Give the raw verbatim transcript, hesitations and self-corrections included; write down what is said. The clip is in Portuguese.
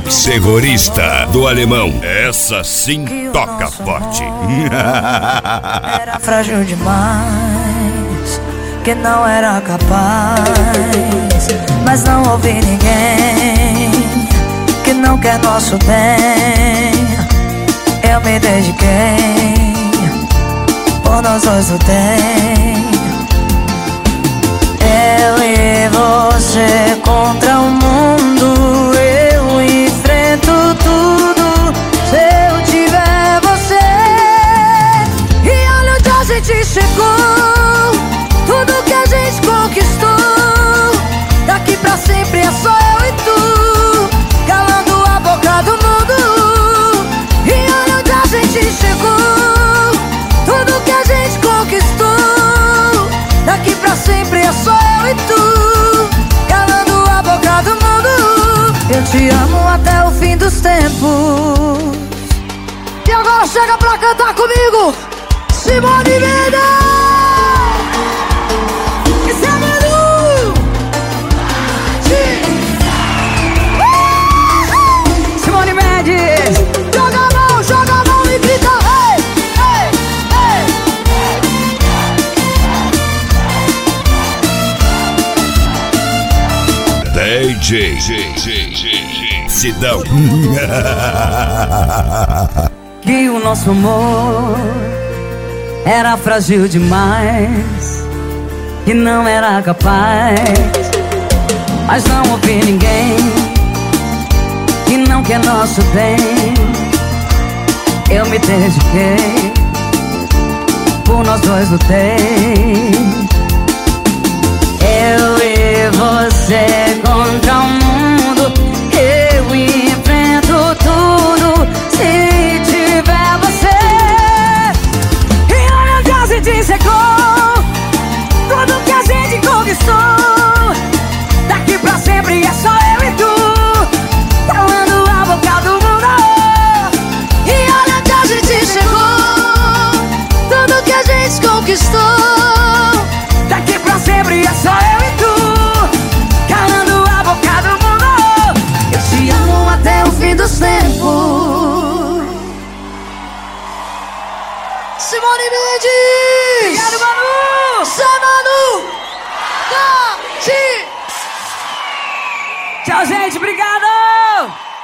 Terrorista do Alemão. Essa sim toca forte. Era frágil demais, que não era capaz, mas não ouvi ninguém que não quer nosso bem. Eu me dediquei, por nós dois lutei. Eu e você contra o mundo, eu enfrento tudo se eu tiver você. E olha onde a gente chegou, tudo que a gente conquistou. Daqui pra sempre é só eu e tu, calando a boca do mundo. E olha onde a gente chegou, tudo que a gente conquistou. Daqui pra sempre é só eu e tu, calando a boca do mundo. Eu te amo até o fim dos tempos. E agora chega pra cantar comigo, Simone Mendes! Esse é Manu! Uh! Simone Mendes! Joga a mão, joga a mão e grita: ei, ei, D J Sidão. Que o nosso amor era frágil demais, que não era capaz, mas não ouvi ninguém que não quer nosso bem. Eu me dediquei, por nós dois lutei. Eu e você contra o mundo, eu enfrento tudo se tiver você. E olha onde a gente chegou, tudo que a gente conquistou. Daqui pra sempre é só eu e tu, calando a boca do mundo. E olha onde a gente chegou, tudo que a gente conquistou. Daqui pra sempre é só eu e tu, calando a boca do mundo. Eu te amo até o fim dos tempos. Simone Mendes! Obrigado, Manu! Zé Manu! Tati! Tchau, gente, obrigado!